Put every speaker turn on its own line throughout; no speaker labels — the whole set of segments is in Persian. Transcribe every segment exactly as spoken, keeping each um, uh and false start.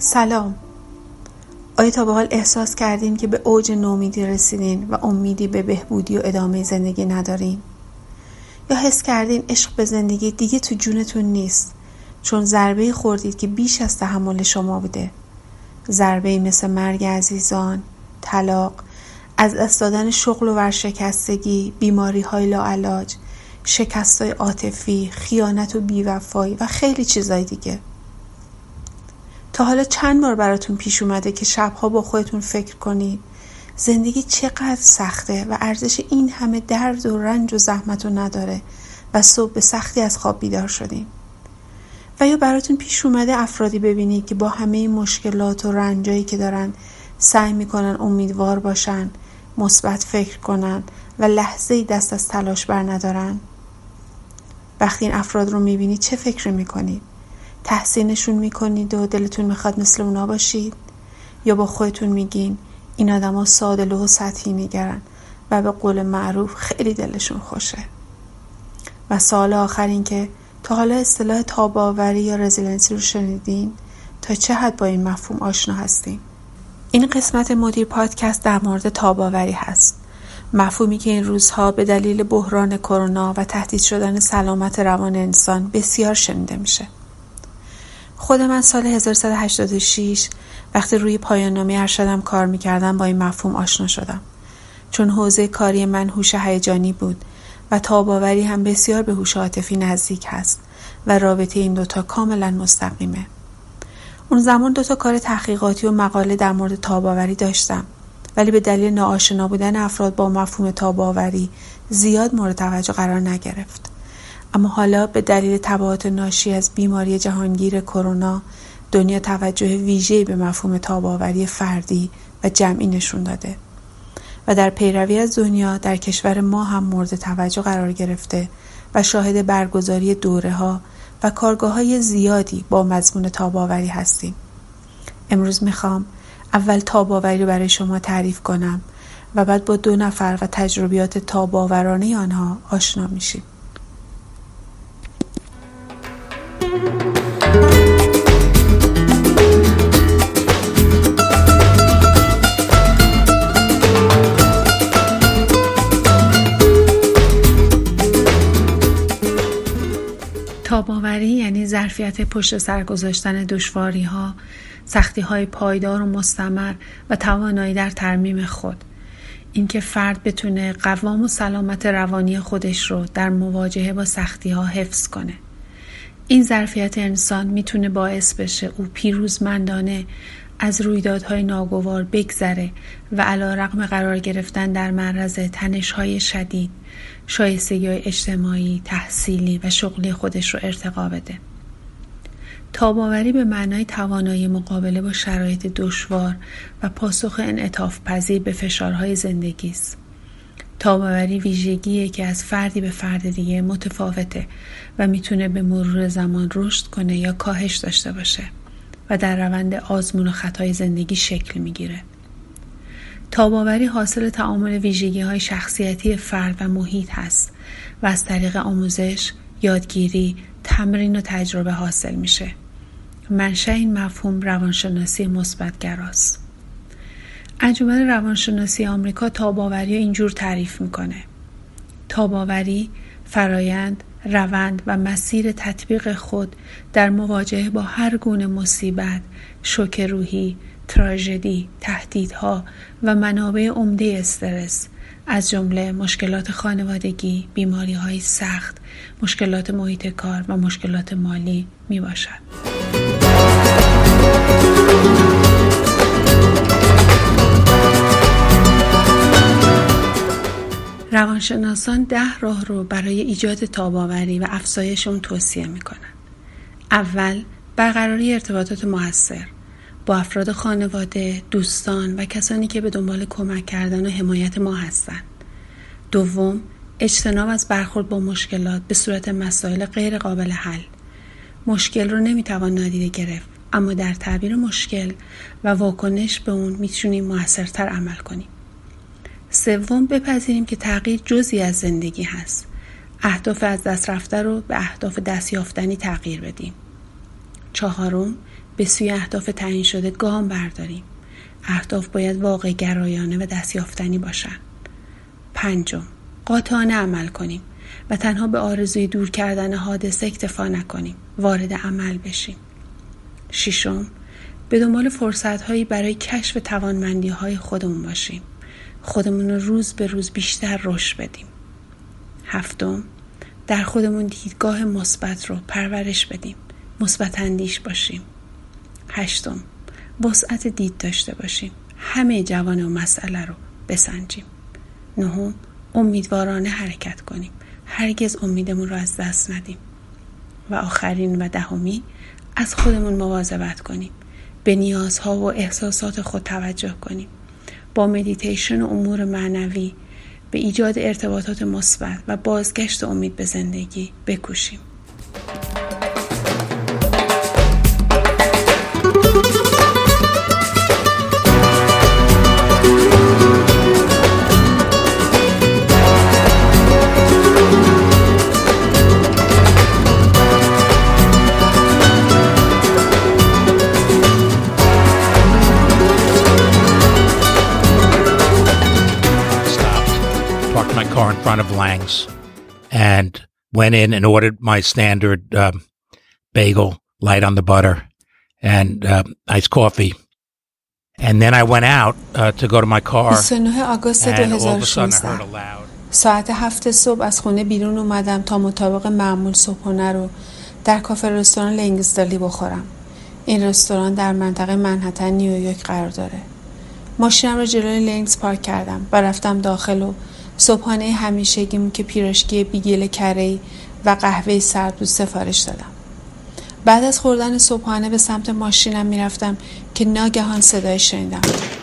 سلام. آیا تا به حال احساس کردین که به اوج نومیدی رسیدین و امیدی به بهبودی و ادامه زندگی ندارین؟ یا حس کردین عشق به زندگی دیگه تو جونتون نیست چون ضربه‌ای خوردید که بیش از تحمل شما بوده؟ ضربه‌ای مثل مرگ عزیزان، طلاق، از دست دادن شغل و ورشکستگی، بیماری‌های لاعلاج، شکست‌های عاطفی، خیانت و بی‌وفایی و خیلی چیزای دیگه. تا حالا چند بار براتون پیش اومده که شبها با خودتون فکر کنید زندگی چقدر سخته و ارزش این همه درد و رنج و زحمت رو نداره و صبح به سختی از خواب بیدار شدین؟ و یا براتون پیش اومده افرادی ببینید که با همه مشکلات و رنجایی که دارن سعی میکنن امیدوار باشن، مثبت فکر کنن و لحظه‌ای دست از تلاش بر ندارن؟ وقتی این افراد رو میبینید چه فکر میکنید؟ تحسینشون میکنید و دلتون میخواد مثل اونا باشید؟ یا با خودتون میگین این آدم ها ساده لوح و سطحی میگرن و به قول معروف خیلی دلشون خوشه؟ و سوال آخر این که تا حالا اصطلاح تاب‌آوری یا رزیلنسی رو شنیدین؟ تا چه حد با این مفهوم آشنا هستین؟ این قسمت مدیر پادکست در مورد تاب‌آوری هست، مفهومی که این روزها به دلیل بحران کرونا و تهدید شدن سلامت روان انسان بسیار شنیده میشه. خود من سال هزار و سیصد و هشتاد و شش وقتی روی پایان نامه ارشدم کار میکردم با این مفهوم آشنا شدم، چون حوزه کاری من هوش هیجانی بود و تاب‌آوری هم بسیار به هوش عاطفی نزدیک هست و رابطه این دوتا کاملا مستقیمه. اون زمان دوتا کار تحقیقاتی و مقاله در مورد تاب‌آوری داشتم، ولی به دلیل ناآشنا بودن افراد با مفهوم تاب‌آوری زیاد مورد توجه قرار نگرفت. اما حالا به دلیل تبعات ناشی از بیماری جهانگیر کرونا دنیا توجه ویژه‌ای به مفهوم تاب‌آوری فردی و جمعی نشون داده و در پیروی از دنیا در کشور ما هم مورد توجه قرار گرفته و شاهد برگزاری دوره‌ها و کارگاه‌های زیادی با مضمون تاب‌آوری هستیم. امروز میخوام اول تاب‌آوری رو برای شما تعریف کنم و بعد با دو نفر و تجربیات تاب‌آورانه آنها آشنا میشیم. تاب‌آوری یعنی ظرفیت پشت سر گذاشتن دشواری‌ها، سختی‌های پایدار و مستمر و توانایی در ترمیم خود. اینکه فرد بتونه قوام و سلامت روانی خودش رو در مواجهه با سختی‌ها حفظ کنه. این ظرفیت انسان میتونه باعث بشه او پیروزمندانه از رویدادهای ناگوار بگذره و علی‌رغم قرار گرفتن در معرض تنش‌های شدید، شایستگی‌های اجتماعی، تحصیلی و شغلی خودش رو ارتقا بده. تاب‌آوری به معنای توانایی مقابله با شرایط دشوار و پاسخ انعطاف پذیر به فشارهای زندگی است. تاب‌آوری ویژگیه که از فردی به فرد دیگه متفاوته و میتونه به مرور زمان رشد کنه یا کاهش داشته باشه و در روند آزمون و خطای زندگی شکل میگیره. تاب‌آوری حاصل تعامل ویژگی‌های شخصیتی فرد و محیط هست و از طریق آموزش، یادگیری، تمرین و تجربه حاصل میشه. منشأ این مفهوم روانشناسی مثبت‌گراست. انجمن روانشناسی آمریکا تاب‌آوری رو اینجور تعریف میکنه: تاب‌آوری فرایند، روند و مسیر تطبیق خود در مواجهه با هر گونه مصیبت، شوک روحی، تراژدی، تهدیدها و منابع عمده استرس، از جمله مشکلات خانوادگی، بیماری‌های سخت، مشکلات محیط کار و مشکلات مالی می باشد. روانشناسان ده راه رو برای ایجاد تاب‌آوری و افزایش اون توصیه میکنن. اول، برقراری ارتباطات مؤثر با افراد خانواده، دوستان و کسانی که به دنبال کمک کردن و حمایت ما هستند. دوم، اجتناب از برخورد با مشکلات به صورت مسائل غیر قابل حل. مشکل رو نمیتوان نادیده گرفت، اما در تعبیر مشکل و واکنش به اون میتونیم موثرتر عمل کنیم. سوم، بپذیریم که تغییر جزئی از زندگی هست. اهداف از دست رفته رو به اهداف دست یافتنی تغییر بدیم. چهارم، به سوی اهداف تعیین شده گام برداریم. اهداف باید واقع گرایانه و دستیافتنی باشند. پنجم، قاطعانه عمل کنیم و تنها به آرزوی دور کردن حادثه اکتفا نکنیم. وارد عمل بشیم. ششم، به دنبال فرصت‌هایی برای کشف توانمندی‌های خودمون باشیم. خودمون رو روز به روز بیشتر رشد بدیم. هفتم، در خودمون دیدگاه مثبت رو پرورش بدیم. مثبت اندیش باشیم. هشتم، وسعت دید داشته باشیم. همه جوانه و مسئله رو بسنجیم. نهم، امیدوارانه حرکت کنیم. هرگز امیدمون رو از دست ندیم. و آخرین و دهمی، از خودمون مواظبت کنیم. به نیازها و احساسات خود توجه کنیم. با مدیتیشن و امور معنوی به ایجاد ارتباطات مثبت و بازگشت امید به زندگی بکوشیم.
My car in front of Lang's and went in and ordered my standard um, bagel, light on the butter, and uh, iced coffee. And then I went out uh, to go to my car.
بیست و نه آگوست دو هزار و شانزده ساعت هفت صبح از خونه بیرون اومدم تا مطابق معمول صبحانه رو در کافه رستوران لنگزدالی بخورم. این رستوران در منطقه منهتن نیویورک قرار داره. ماشینم رو جلوی لنگز پارک کردم و رفتم داخل و صبحانه همیشگیم که پیراشکی بیگل کره‌ای و قهوه سرد بود سفارش دادم. بعد از خوردن صبحانه به سمت ماشینم میرفتم که ناگهان صدای شنیدم.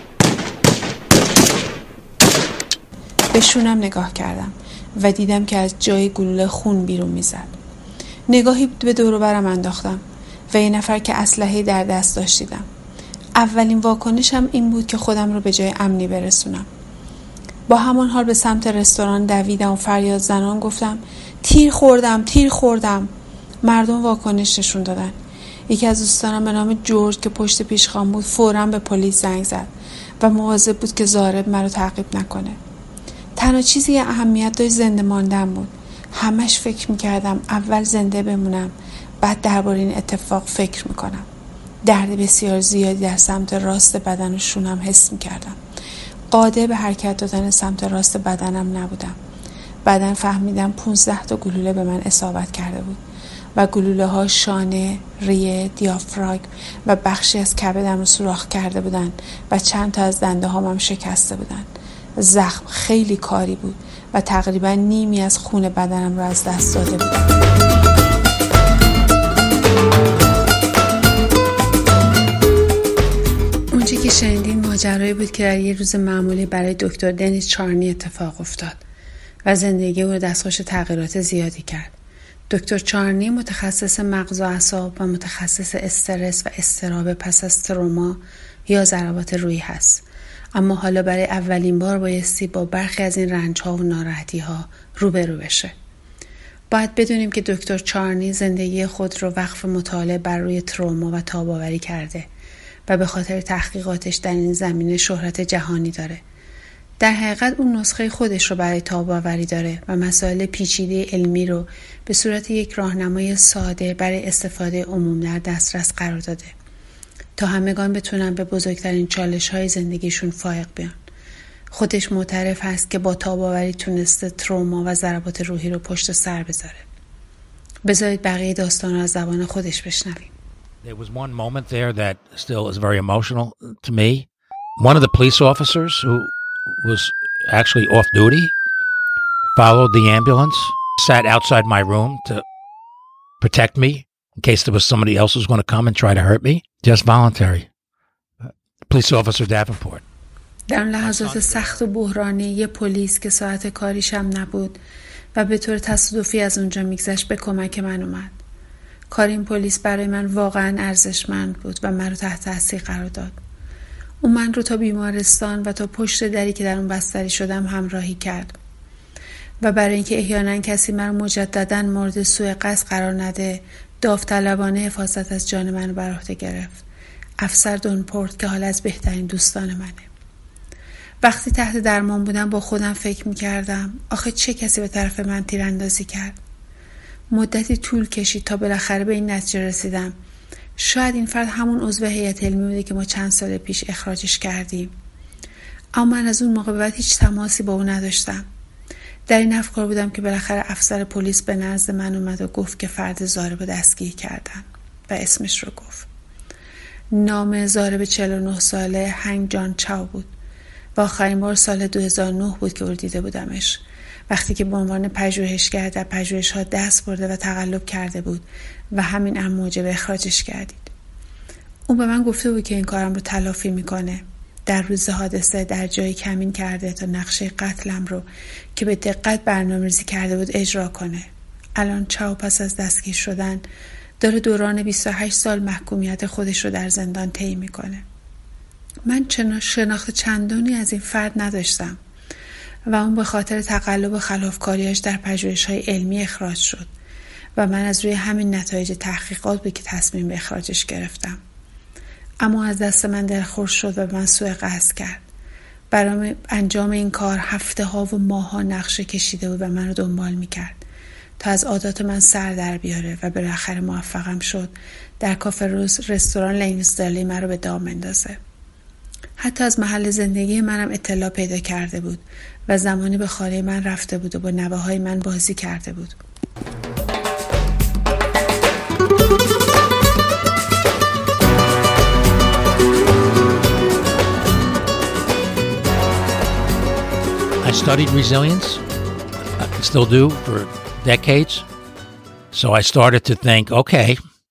به شونم نگاه کردم و دیدم که از جای گلوله خون بیرون میزد. نگاهی به دور و برم انداختم و یه نفر که اسلحه در دست داشت دیدم. اولین واکنشم این بود که خودم رو به جای امنی برسونم. با همان حال به سمت رستوران دویدم و فریاد زنان گفتم تیر خوردم تیر خوردم. مردم واکنش نشون دادن. یکی از دوستانم به نام جورج که پشت پیشخوان بود فوراً به پلیس زنگ زد و مواظب بود که ضارب مرا تعقیب نکنه. تنها چیزی که اهمیت داشت زنده ماندن بود. همش فکر میکردم اول زنده بمونم، بعد درباره این اتفاق فکر میکنم. درد بسیار زیادی در سمت راست بدن و شونم حس میکردم. قادر به حرکت دادن سمت راست بدنم نبودم. بعداً فهمیدم پونزده تا گلوله به من اصابت کرده بود و گلوله ها شانه، ریه، دیافراگم و بخشی از کبدم رو سوراخ کرده بودن و چند تا از دنده هامم شکسته بودن. زخم خیلی کاری بود و تقریبا نیمی از خون بدنم رو از دست داده بودم. اونچه که شنیدین ماجرایی بود که در یه روز معمولی برای دکتر دنیس چارنی اتفاق افتاد و زندگی او رو دستخوش تغییرات زیادی کرد. دکتر چارنی متخصص مغز و اعصاب و متخصص استرس و اضطراب پس از تروما یا ضربات روحی هست. اما حالا برای اولین بار بایستی با برخی از این رنج‌ها و ناراحتی‌ها روبرو بشه. باید بدونیم که دکتر چارنی زندگی خود رو وقف مطالعه بر روی تروما و تاب‌آوری کرده و به خاطر تحقیقاتش در این زمینه شهرت جهانی داره. در حقیقت اون نسخه خودش رو برای تاب‌آوری داره و مسائل پیچیده علمی رو به صورت یک راهنمای ساده برای استفاده عموم در دسترس قرار داده تا همگان بتونن به بزرگترین چالش‌های زندگیشون فائق بیان. خودش معترف هست که با تاب‌آوری تونسته تروما و ضربات روحی رو پشت سر بذاره. بذارید بقیه داستان رو از زبان خودش بشنویم.
There was one moment there that still is very emotional to me. One of the police officers who was actually off duty followed the ambulance, sat outside my room to protect me in case there was somebody else who was going to come and try to hurt me. Just voluntary. Police officer Davenport.
در لحظات سخت و بحرانی یه پلیس که ساعت کاریش هم نبود و به طور تصادفی از اونجا میگذشت به کمک من اومد. کار این پلیس برای من واقعا ارزشمند بود و من رو تحت تاثیر قرار داد. اون من رو تا بیمارستان و تا پشت دری که در اون بستری شدم همراهی کرد و برای اینکه احیانا کسی من رو مجددا مورد سوء قصد قرار نده داوطلبانه حفاظت از جان منو بر عهده گرفت. افسر دونپورت که حالا از بهترین دوستان منه. وقتی تحت درمان بودم با خودم فکر میکردم آخه چه کسی به طرف من تیراندازی کرد؟ مدتی طول کشید تا بالاخره به این نتیجه رسیدم شاید این فرد همون عضو هیئت علمی بوده که ما چند سال پیش اخراجش کردیم. اما من از اون موقع به بعد هیچ تماسی با اون نداشتم. در این افکار بودم که بالاخره افسر پلیس به نزد من اومد و گفت که فرد ضارب دستگیر کردن و اسمش رو گفت. نام ضارب چهل و نه ساله هنگ جان چاو بود و آخرین بار سال دو هزار و نه بود که دیده بودمش، وقتی که به عنوان پژوهشگر در پژوهش‌ها دست برده و تقلب کرده بود و همین امر موجب اخراجش کردید. اون به من گفته بود که این کارم رو تلافی میکنه. در روز حادثه در جایی کمین کرده تا نقشه قتلم رو که به دقت برنامه‌ریزی کرده بود اجرا کنه. الان چاو پس از دستگیر شدن داره دوران بیست و هشت سال محکومیت خودش رو در زندان طی میکنه. من چنان شناخت چندانی از این فرد نداشتم و اون به خاطر تقلب و خلافکاریاش در پژوهش‌های علمی اخراج شد و من از روی همین نتایج تحقیقات بود که تصمیم به اخراجش گرفتم. اما از دست من دلخور شد و من سوء قصد کرد. برای انجام این کار هفته ها و ماه ها نقشه کشیده بود و من رو دنبال میکرد تا از عادات من سر در بیاره و بالاخره موفقم شد در کافه روز رستوران لینگسترلی من رو به دام اندازه. حتی از محل زندگی منم اطلاع پیدا کرده بود و زمانی به خانه من رفته بود و با نوه های من بازی کرده بود.
I studied resilience, I still do, for decades. So I started to think, okay,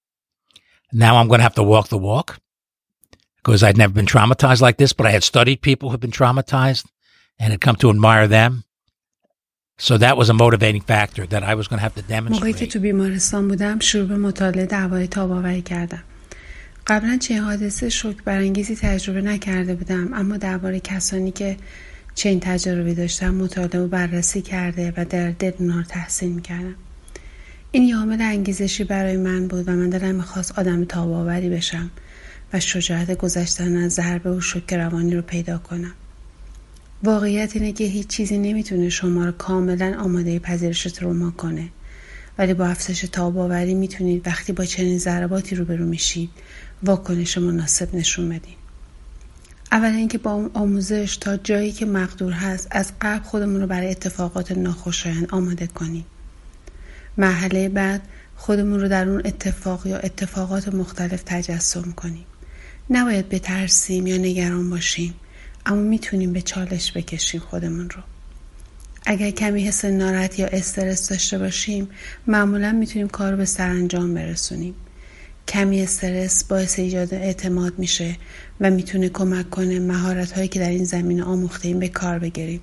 now I'm going to have to walk the walk because I'd never been traumatized like this, but I had studied people who've been traumatized and had come to admire them. So that was a motivating factor that I was going to have to demonstrate.
موقعی که تو بیمارستان بودم شروع به مطالعه دعوای تاب‌آوری کردم. قبلا چه حادثه شوک برانگیزی تجربه نکرده بودم، اما درباره کسانی که چنین تجربی داشتم مطالعه و بررسی کرده و در دل اونها رو تحسین میکردم. این یه عامل انگیزشی برای من بود و من دلم میخواست آدم تاب‌آوری بشم و شجاعت گذشتن از ضربه و شوک روانی رو پیدا کنم. واقعیت اینه که هیچ چیزی نمیتونه شما رو کاملا آماده پذیرش تروما کنه، ولی با افزایش تاب‌آوری میتونید وقتی با چنین ضرباتی روبرو میشید واکنش مناسب نشون بدین. اولا اینکه با آموزش تا جایی که مقدور هست از قبل خودمون رو برای اتفاقات ناخوشایند آماده کنیم. مرحله بعد خودمون رو در اون اتفاق یا اتفاقات مختلف تجسم کنیم. نباید بترسیم یا نگران باشیم، اما میتونیم به چالش بکشیم خودمون رو. اگر کمی حس ناراحتی یا استرس داشته باشیم معمولا میتونیم کار رو به سرانجام برسونیم. کمی استرس باعث ایجاد اعتماد میشه و میتونه کمک کنه مهارت‌هایی که در این زمینه آموخته‌ایم به کار بگیریم.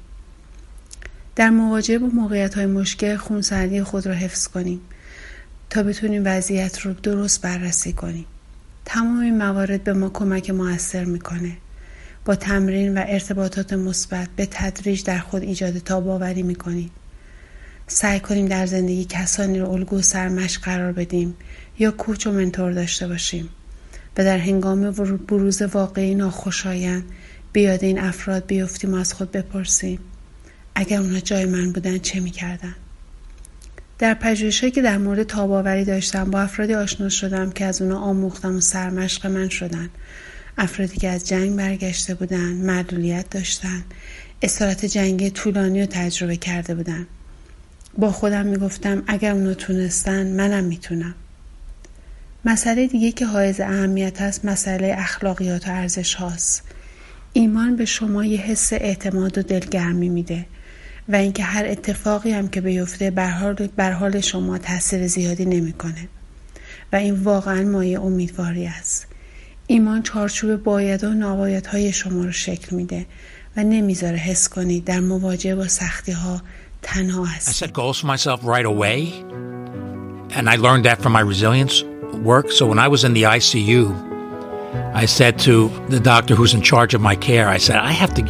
در مواجهه با موقعیت‌های مشکل خونسردی خود را حفظ کنیم تا بتونیم وضعیت رو درست بررسی کنیم. تمام این موارد به ما کمک موثر میکنه. با تمرین و ارتباطات مثبت به تدریج در خود ایجاد تاب‌آوری میکنیم. سعی کنیم در زندگی کسانی رو الگو و سرمشق قرار بدیم یا کوچ و منتور داشته باشیم و در هنگام بروز واقعی ناخوشایند به یاد این افراد بیفتیم و از خود بپرسیم اگر اونا جای من بودن چه میکردن. در پژوهش‌هایی که در مورد تاب‌آوری داشتم با افرادی آشنا شدم که از اونا آموختم و سرمشق من شدن. افرادی که از جنگ برگشته بودن، معلولیت داشتن، اسارت جنگی طولانی رو تجربه کرده بودن. با خودم میگفتم اگر اونا تونستن منم میتونم. مسئله دیگه که حائز اهمیت هست مسئله اخلاقیات و ارزش هاست. ایمان به شما یه حس اعتماد و دلگرمی میده و اینکه هر اتفاقی هم که بیفته بر حال بر حال شما تاثیر زیادی نمیکنه و این واقعا مایه امیدواری است. ایمان چارچوب باید و نبایدهای شما رو شکل میده و نمیذاره حس کنید در مواجهه با سختی ها تنها هستید.
I set goals for myself right away and I learned that from my resilience work. So when I was in the I C U, I said to the doctor who's in charge of my care, I said, I have to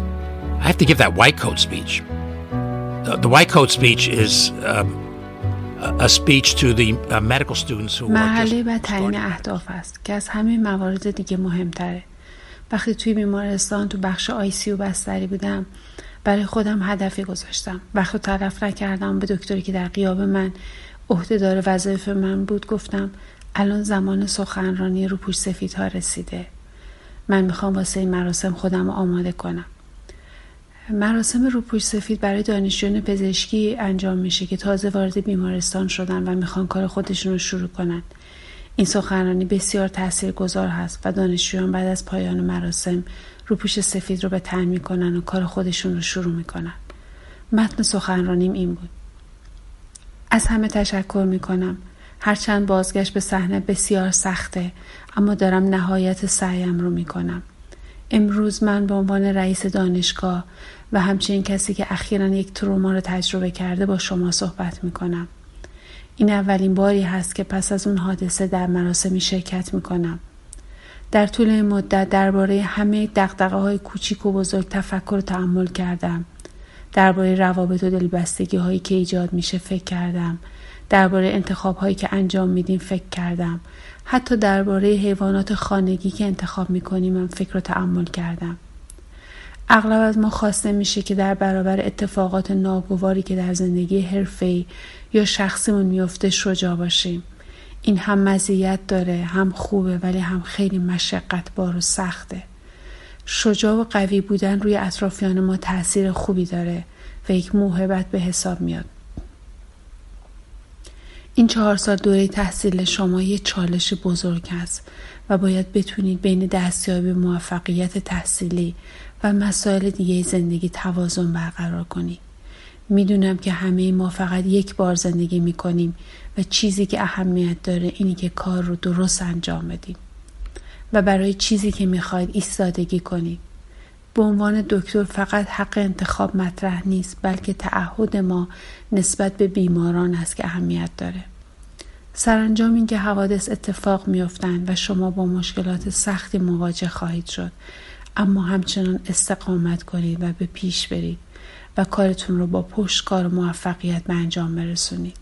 I have to give that white coat speech. The, the white coat speech is um, a speech to the uh, medical students who were
مرحله
just
بعد تعیین
starting.
اهداف است که از همه موارد دیگه مهمتره. وقتی توی بیمارستان تو بخش آی سی یو بستری بودم، برای خودم هدفی گذاشتم. وقتی تلف نکردم، به دکتری که در غیاب من عهدهدار وظایف من بود گفتم الان زمان سخنرانی روپوش سفیدها رسیده. من میخوام واسه این مراسم خودم رو آماده کنم. مراسم روپوش سفید برای دانشجویان پزشکی انجام میشه که تازه وارد بیمارستان شدن و میخوان کار خودشون رو شروع کنن. این سخنرانی بسیار تاثیرگذار هست و دانشجویان بعد از پایان مراسم روپوش سفید رو به تن میکنن و کار خودشون رو شروع میکنن. متن سخنرانیم این بود: از همه تشکر میکنم. هرچند بازگشت به صحنه بسیار سخته، اما دارم نهایت سعیم رو میکنم. امروز من به عنوان رئیس دانشگاه و همچنین کسی که اخیراً یک تروما رو تجربه کرده با شما صحبت میکنم. این اولین باری هست که پس از اون حادثه در مراسمی شرکت میکنم. در طول این مدت درباره همه دغدغه‌های کوچیک و بزرگ تفکر و تأمل کردم. درباره روابط و دلبستگی هایی که ایجاد میشه فکر کردم. درباره انتخاب هایی که انجام میدیم فکر کردم. حتی درباره حیوانات خانگی که انتخاب میکنیم من فکر و تأمل کردم. اغلب از ما خواسته میشه که در برابر اتفاقات ناگواری که در زندگی حرفه‌ای یا شخصیمون میفته شجاع باشیم. این هم مزیت داره، هم خوبه، ولی هم خیلی مشقت بار و سخته. شجاع و قوی بودن روی اطرافیان ما تأثیر خوبی داره و یک موهبت به حساب میاد. این چهار سال دوره تحصیل شما یه چالش بزرگ است و باید بتونید بین دستیابی به موفقیت تحصیلی و مسائل دیگه زندگی توازن برقرار کنید. میدونم که همه ما فقط یک بار زندگی میکنیم و چیزی که اهمیت داره اینی که کار رو درست انجام بدیم و برای چیزی که میخواید ایستادگی کنید. به عنوان دکتر فقط حق انتخاب مطرح نیست، بلکه تعهد ما نسبت به بیماران است که اهمیت داره. سرانجام این که حوادث اتفاق میافتند و شما با مشکلات سختی مواجه خواهید شد، اما همچنان استقامت کنید و به پیش برید و کارتون رو با پشتکار و موفقیت به انجام برسونید.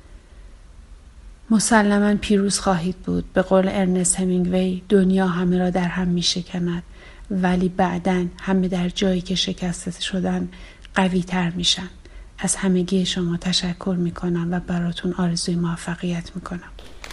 مسلماً پیروز خواهید بود. به قول ارنست همینگوی دنیا همه را در هم می شکند، ولی بعداً همه در جایی که شکسته شدن قوی تر می شن. از همگی شما تشکر می کنم و براتون آرزوی موفقیت می کنم.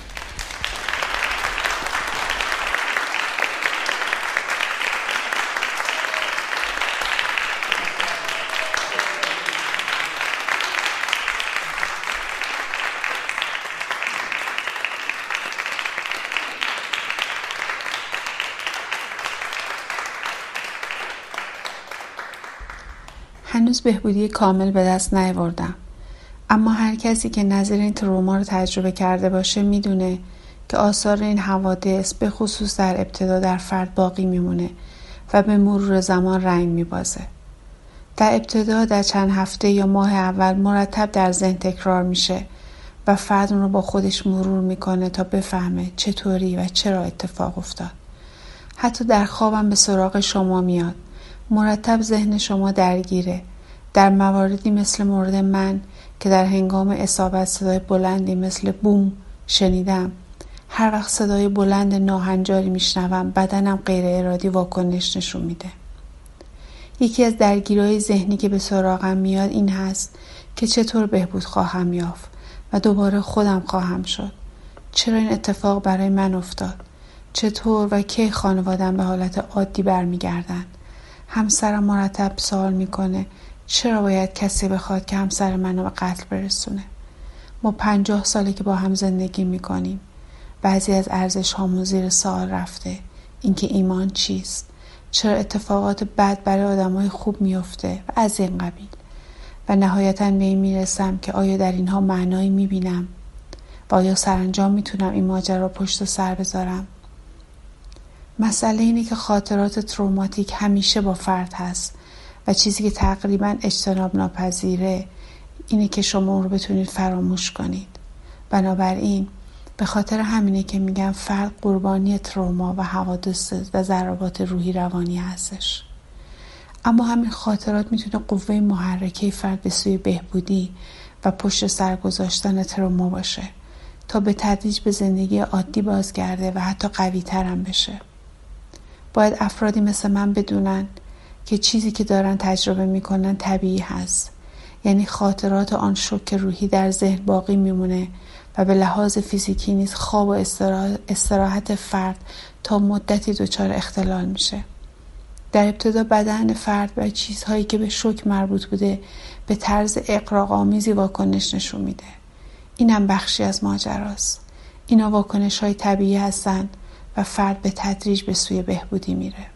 هنوز بهبودی کامل به دست نیاوردم، اما هر کسی که نظیر این تروما رو تجربه کرده باشه میدونه که آثار این حوادث به خصوص در ابتدا در فرد باقی میمونه و به مرور زمان رنگ میبازه. در ابتدا در چند هفته یا ماه اول مرتب در ذهن تکرار میشه و فرد اون رو با خودش مرور میکنه تا بفهمه چطوری و چرا اتفاق افتاد. حتی در خوابم به سراغ شما میاد. مرتب ذهن شما درگیره. در مواردی مثل مورد من که در هنگام اصابت صدای بلندی مثل بوم شنیدم، هر وقت صدای بلند ناهنجاری میشنوم بدنم غیر ارادی واکنش نشون میده. یکی از درگیری‌های ذهنی که به سراغم میاد این هست که چطور بهبود خواهم یافت و دوباره خودم خواهم شد. چرا این اتفاق برای من افتاد؟ چطور و کی خانواده‌ام به حالت عادی برمیگردن؟ همسرم مرتب سوال میکنه چرا باید کسی بخواد که همسر منو به قتل برسونه؟ ما پنجاه ساله که با هم زندگی میکنیم. بعضی از ارزش هامون زیر سوال رفته. اینکه ایمان چیست؟ چرا اتفاقات بد برای آدمای خوب میفته و از این قبیل. و نهایتاً به این میرسم که آیا در اینها معنایی میبینم و آیا سرانجام میتونم این ماجرا پشت سر بذارم؟ مسئله اینه که خاطرات تروماتیک همیشه با فرد هست و چیزی که تقریباً اجتناب ناپذیره اینه که شما اون رو بتونید فراموش کنید. بنابراین به خاطر همینه که میگم فرد قربانی تروما و حوادث و ضربات روحی روانی هستش. اما همین خاطرات میتونه قوه محرکه فرد به سوی بهبودی و پشت سر گذاشتن تروما باشه تا به تدریج به زندگی عادی بازگرده و حتی قوی ترم بشه. باید افرادی مثل من بدونن که چیزی که دارن تجربه میکنن طبیعی هست، یعنی خاطرات آن شوک روحی در ذهن باقی میمونه و به لحاظ فیزیکی نیز خواب و استراحت فرد تا مدتی دچار اختلال میشه. در ابتدا بدن فرد برای چیزهایی که به شوک مربوط بوده به طرز اغراق‌آمیزی واکنش نشون میده. اینم بخشی از ماجراست. اینا واکنش‌های طبیعی هستن و فرد به تدریج به سوی بهبودی میره.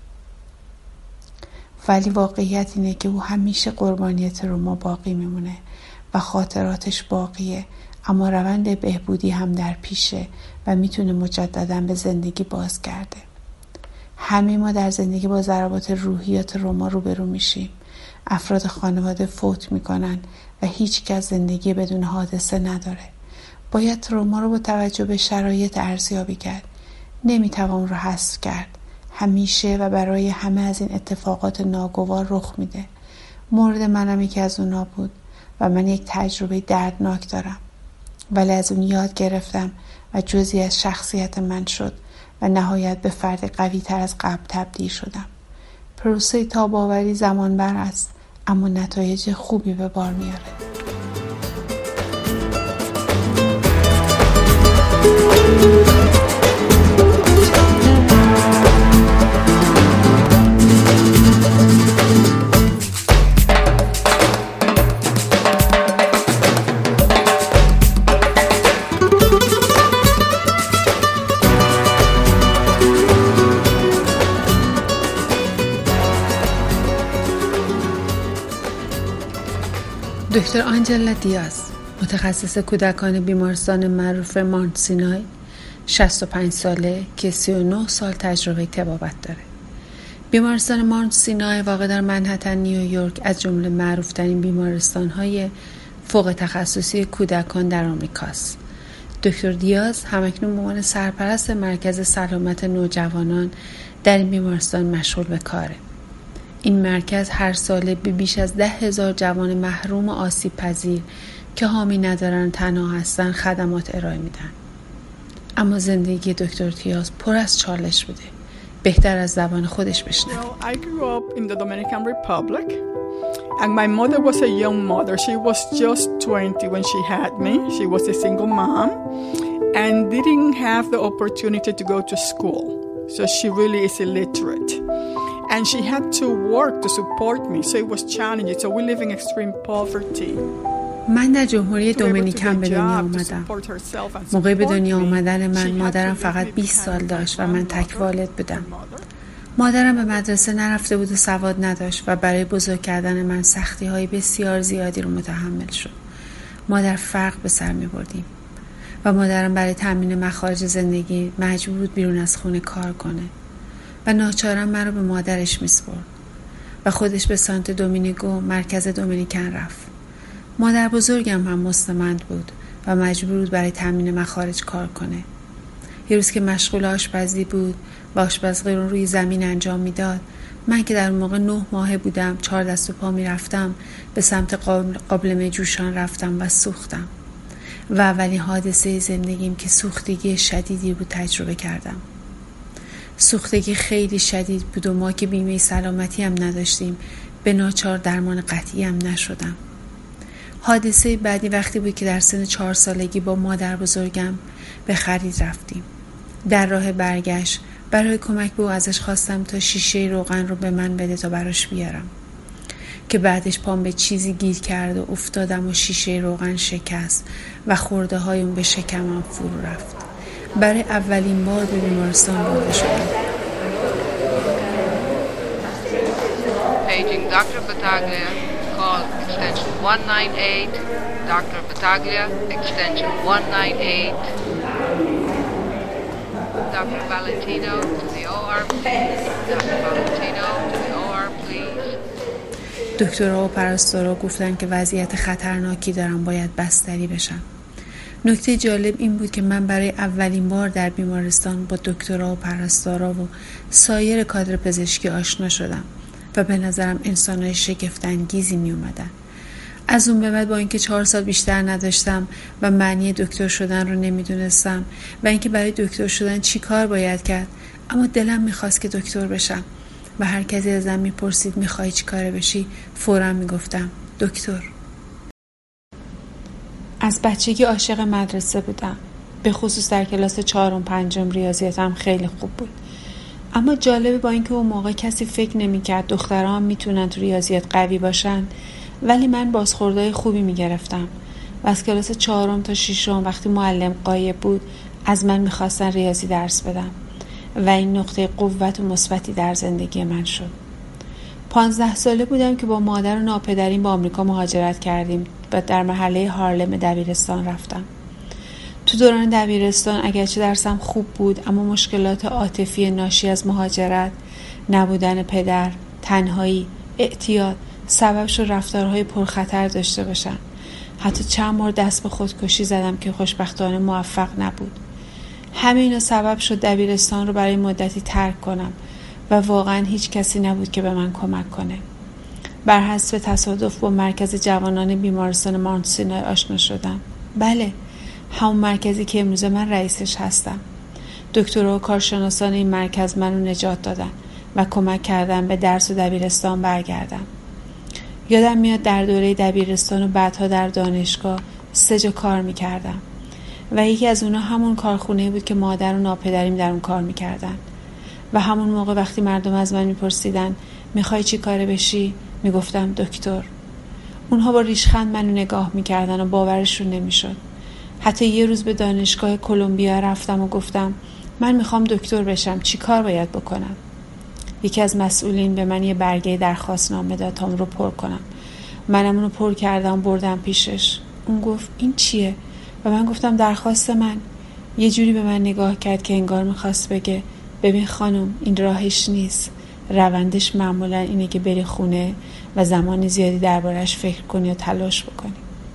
ولی واقعیت اینه که او همیشه قربانی تروما باقی میمونه و خاطراتش باقیه، اما روند بهبودی هم در پیشه و میتونه مجددا به زندگی بازگرده. همه ما در زندگی با ضربات روحی یا تروما روبرو میشیم. افراد خانواده فوت میکنن و هیچ کس زندگی بدون حادثه نداره. باید تروما رو با توجه به شرایط ارزیابی کرد. نمیتوان رو حذف کرد. همیشه و برای همه از این اتفاقات ناگوار رخ میده. مورد منم یکی از اونا بود و من یک تجربه دردناک دارم. ولی از اون یاد گرفتم و جزئی از شخصیت من شد و نهایت به فرد قوی تر از قبل تبدیل شدم. پروسه تاب‌آوری زمان بر است، اما نتایج خوبی به بار میاره. دکتر آنجلا دیاز، متخصص کودکان بیمارستان معروف مانت سینای، شصت و پنج ساله که سی و نه سال تجربه طبابت داره. بیمارستان مانت سینای واقع در منهتن نیویورک از جمله معروف‌ترین بیمارستان‌های فوق تخصصی کودکان در آمریکاست. دکتر دیاز همکنون به عنوان سرپرست مرکز سلامت نوجوانان در این بیمارستان مشغول به کاره. این مرکز هر ساله به بیش از ده هزار جوان محروم آسیب پذیر که حامی ندارن تنها هستن خدمات ارائه میدن. اما زندگی دکتر دیاز پر از چالش بوده. بهتر از زبان خودش بشنوید.
Well, I grew up in the Dominican Republic and my mother was a young mother. She was just twenty when she had me. She was a single mom and didn't have the opportunity to go to school. So she really is illiterate. And she had to work to support me, so it was challenging. So we live in extreme poverty.
من در جمهوری دومینیکن به دنیا آمدم. موقع به دنیا آمدن من مادرم فقط بیست سال داشت و من تک والد بودم. مادرم به مدرسه نرفته بود و سواد نداشت و برای بزرگ کردن من سختی های بسیار زیادی رو متحمل شد. ما در فقر به سر می بردیم و مادرم برای تامین مخارج زندگی مجبور بود بیرون از خونه کار کنه و ناچارا من رو به مادرش میسپرد و خودش به سانت دومینگو مرکز دومینیکن رفت. مادر بزرگم هم مستمند بود و مجبور بود برای تامین مخارج کار کنه. یه روز که مشغول آشپزی بود و آشپزی رو روی زمین انجام میداد، من که در اون موقع نه ماهه بودم چهار دست و پا میرفتم به سمت قابلمه جوشان رفتم و سوختم و اولین حادثه زندگیم که سوختگی شدیدی بود تجربه کردم. سوختگی خیلی شدید بود و ما که بیمه سلامتی هم نداشتیم به ناچار درمان قطعی هم نشدم. حادثه بعدی وقتی بود که در سن چهار سالگی با مادر بزرگم به خرید رفتیم. در راه برگشت برای کمک به او ازش خواستم تا شیشه روغن رو به من بده تا براش بیارم که بعدش پام به چیزی گیر کرد و افتادم و شیشه روغن شکست و خورده های اون به شکمم فرو رفت. برای اولین بار به بیمارستان برده شدم.
Paging Doctor Battaglia, call extension one ninety-eight. Doctor Battaglia, extension one ninety-eight. Doctor Valentino to the O R, please. Doctor Valentino to the O R, please.
دکترها و پرستارا گفتن که وضعیت خطرناکی دارم، باید بستری بشم. نکته جالب این بود که من برای اولین بار در بیمارستان با دکترها و پرستارا و سایر کادر پزشکی آشنا شدم و به نظرم انسان‌های شگفت‌انگیزی می اومدن. از اون به بعد با اینکه چهار سال بیشتر نداشتم و معنی دکتر شدن رو نمیدونستم و اینکه برای دکتر شدن چی کار باید کرد، اما دلم میخواست که دکتر بشم و هر کسی ازم میپرسید میخوای چی کاره بشی، فوراً میگفتم دکتر. از بچگی عاشق مدرسه بودم، به خصوص در کلاس چهارم پنجم ریاضیاتم خیلی خوب بود. اما جالبه با اینکه اون موقع کسی فکر نمی‌کرد دخترها هم میتونن تو ریاضیات قوی باشن، ولی من بازخوردهای خوبی میگرفتم و از کلاس چهارم تا ششم وقتی معلم غایب بود از من میخواستن ریاضی درس بدم و این نقطه قوت و مثبتی در زندگی من شد. پانزده ساله بودم که با مادر و ناپدریم به آمریکا مهاجرت کردیم و در محله هارلم دبیرستان رفتم. تو دوران دبیرستان اگرچه درسم خوب بود، اما مشکلات عاطفی ناشی از مهاجرت، نبودن پدر، تنهایی، اعتیاد سبب شد رفتارهای پرخطر داشته باشم. حتی چند بار دست به خودکشی زدم که خوشبختانه موفق نبود. همه اینا سبب شد دبیرستان رو برای مدتی ترک کنم و واقعا هیچ کسی نبود که به من کمک کنه. بر حسب تصادف با مرکز جوانان بیمارستان ماونت سینای آشنا شدم. بله، همون مرکزی که امروز من رئیسش هستم. دکترها و کارشناسان این مرکز منو نجات دادن و کمک کردن به درس و دبیرستان برگردم. یادم میاد در دوره دبیرستان و بعدها در دانشگاه سه جا کار میکردم و یکی از اونا همون کارخونه بود که مادر و ناپدریم در اون کار میکردن و همون موقع وقتی مردم از من میپرسیدن میخوای چی کاره بشی، میگفتم دکتر. اونها با ریشخند منو نگاه میکردن و باورشون نمیشد. حتی یه روز به دانشگاه کلمبیا رفتم و گفتم من میخوام دکتر بشم، چی کار باید بکنم؟ یکی از مسئولین به من یه برگه درخواست نامه داد تا اون رو پر کنم. منم اون رو پر کردم، بردم پیشش. اون گفت این چیه؟ و من گفتم درخواست من. یه جوری به من نگاه کرد که انگار میخواست بگه ببین خانم، این راهش نیست، روندش معمولا اینه که بری خونه و زمان زیادی دربارش فکر کنی و تلاش بکنی.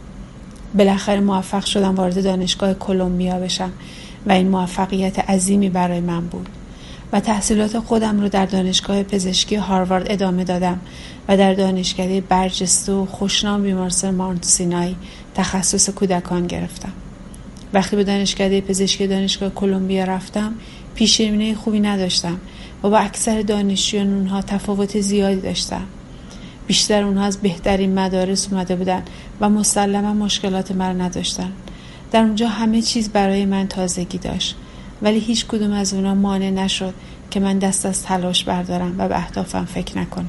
بالاخره موفق شدم وارد دانشگاه کلمبیا بشم و این موفقیت عظیمی برای من بود و تحصیلات خودم رو در دانشگاه پزشکی هاروارد ادامه دادم و در دانشکده برجسته و خوشنام بیمارستان ماونت سینای تخصص کودکان گرفتم. وقتی به دانشکده پزشکی دانشگاه کلمبیا رفتم پیش‌بینی خوبی نداشتم و با اکثر دانشجویان اونها تفاوت زیادی داشتم. بیشتر اونها از بهترین مدارس اومده بودن و مسلما مشکلات من نداشتن. در اونجا همه چیز برای من تازگی داشت، ولی هیچ کدوم از اونها مانع نشد که من دست از تلاش بردارم و به اهدافم فکر نکنم.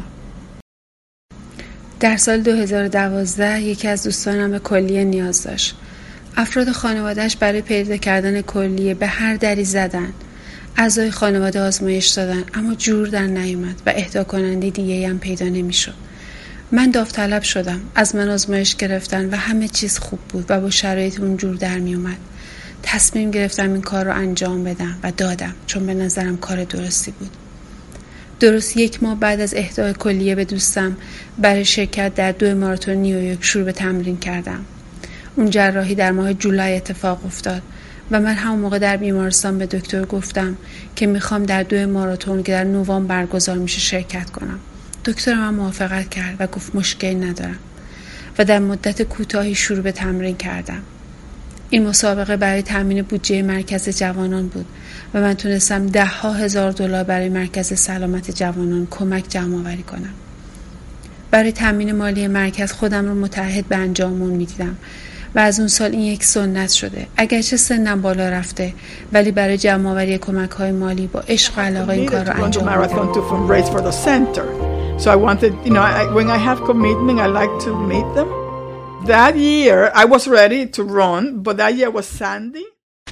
در سال دو هزار و دوازده یکی از دوستانم به کلیه نیاز داشت. افراد خانوادهش برای پیدا کردن کلیه به هر دری زدن. اعضای خانواده آزمایش دادن اما جور در نیومد و اهدا کننده دیگه هم پیدا نمیشد. من داوطلب شدم، از من آزمایش گرفتن و همه چیز خوب بود و با شرایط اون جور در می اومد. تصمیم گرفتم این کار رو انجام بدم و دادم، چون به نظرم کار درستی بود. درست یک ماه بعد از اهدای کلیه به دوستم برای شرکت در دو ماراتون نیویورک شروع به تمرین کردم. اون جراحی در ماه جولای اتفاق افتاد و من همون موقع در بیمارستان به دکتر گفتم که میخوام در دو ماراتون که در نوامبر برگزار میشه شرکت کنم. دکتر من موافقت کرد و گفت مشکلی ندارم و در مدت کوتاهی شروع به تمرین کردم. این مسابقه برای تامین بودجه مرکز جوانان بود و من تونستم ده ها هزار دلار برای مرکز سلامت جوانان کمک جمع آوری کنم. برای تامین مالی مرکز خودم رو متعهد به انجامون میدیدم و از اون سال این یک سنت شده. اگرچه سنم بالا رفته ولی برای جمع آوری کمک های مالی با عشق و علاقه این کار رو انجام میدم.
So I wanted, you know, I, when I have commitment, I like to meet them. That year, I was ready to run, but that year was sandy.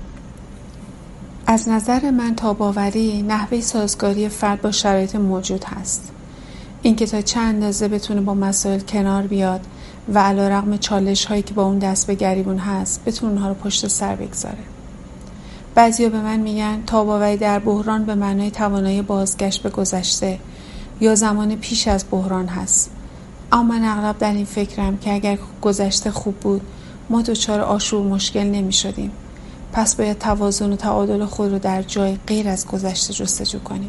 از نظر من تاب‌آوری نحوه سازگاری فرد با شرایط موجود هست. اینکه تا چه اندازه بتونه با مسائل کنار بیاد و علیرغم چالش هایی که با اون دست به گریبون هست بتونه اونها رو پشت سر بگذاره. بعضیا به من میگن تاب‌آوری در بحران به معنای توانایی بازگشت به گذشته یا زمان پیش از بحران هست. اما من اغلب در این فکرم که اگر گذشته خوب بود ما دچار آشوب و مشکل نمی شدیم. پس باید توازن و تعادل خود رو در جای غیر از گذشته جستجو کنیم.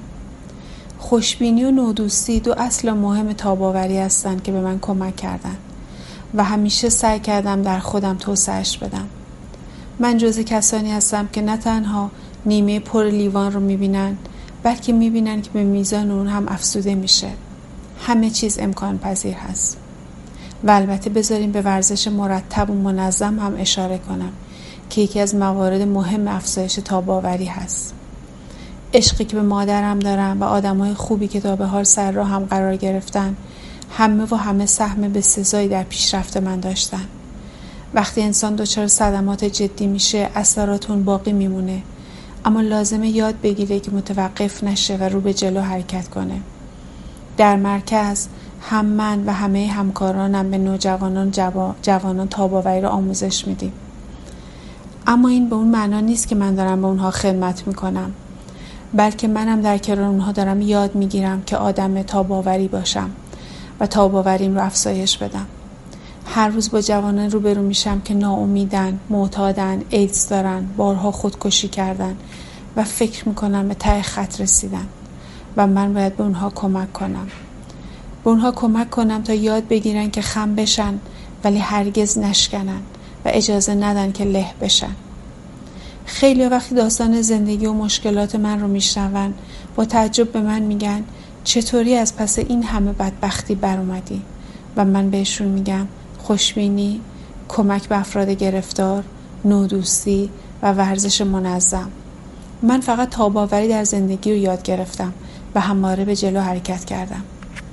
خوشبینی و نودوستی دو اصل مهم تاب‌آوری هستند که به من کمک کردند. و همیشه سعی کردم در خودم توسعه‌اش بدم. من جزو کسانی هستم که نه تنها نیمه پر لیوان رو میبینن، بلکه میبینن که به میزان اون هم افزوده میشه. همه چیز امکان پذیر هست. و البته بذاریم به ورزش مرتب و منظم هم اشاره کنم که یکی از موارد مهم افزایش تاب‌آوری هست. عشقی که به مادرم دارم و آدمای خوبی که تا به حال سر راه هم قرار گرفتن، همه و همه سهم بسزایی در پیشرفت من داشتن. وقتی انسان دچار صدمات جدی میشه، اثراتون باقی میمونه، اما لازمه یاد بگیره که متوقف نشه و رو به جلو حرکت کنه. در مرکز هم من و همه همکارانم به نوجوانان جوا... جوانان تاب‌آوری رو آموزش میدیم. اما این به اون معنا نیست که من دارم به اونها خدمت میکنم، بلکه منم در کنار اونها دارم یاد میگیرم که آدم تاب‌آوری باشم و تاب‌آوریم رو افزایش بدم. هر روز با جوانان روبرو میشم که ناامیدن، معتادن، ایدز دارن، بارها خودکشی کردن و فکر میکنم به ته خط رسیدن و من باید به اونها کمک کنم. به اونها کمک کنم تا یاد بگیرن که خم بشن ولی هرگز نشکنن و اجازه ندن که له بشن. خیلی وقتی داستان زندگی و مشکلات من رو میشنون، با تعجب به من میگن چطوری از پس این همه بدبختی بر اومدی؟ و من بهشون میگم خوشبینی، کمک به افراد گرفتار، نودوستی و ورزش منظم. من فقط تاب‌آوری در زندگی رو یاد گرفتم و همواره به جلو حرکت کردم.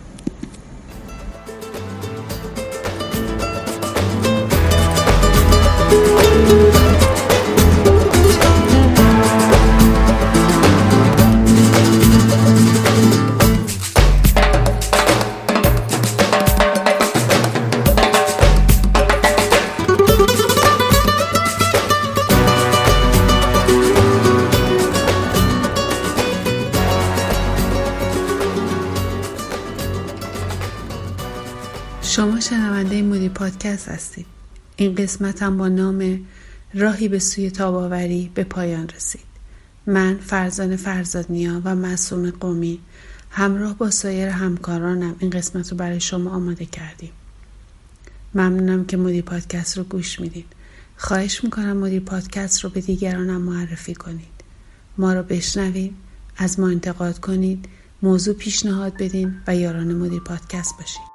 شما شنونده مودی پادکست هستید. این قسمت هم با نام راهی به سوی تاب‌آوری به پایان رسید. من فرزانه فرزادنیا و معصومه قمی همراه با سایر همکارانم این قسمت رو برای شما آماده کردیم. ممنونم که مودی پادکست رو گوش میدید. خواهش میکنم مودی پادکست رو به دیگرانم معرفی کنید. ما رو بشنوید، از ما انتقاد کنید، موضوع پیشنهاد بدین و یاران مودی پادکست باشید.